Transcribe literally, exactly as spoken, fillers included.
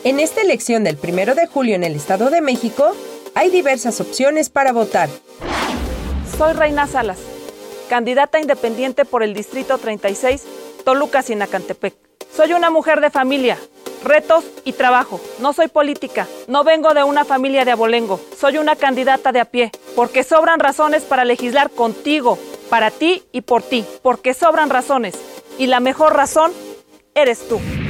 En esta elección del primero de julio en el Estado de México, hay diversas opciones para votar. Soy Reina Salas, candidata independiente por el Distrito treinta y seis, Toluca-Sinacantepec. Soy una mujer de familia, retos y trabajo. No soy política, no vengo de una familia de abolengo. Soy una candidata de a pie, porque sobran razones para legislar contigo, para ti y por ti. Porque sobran razones, y la mejor razón eres tú.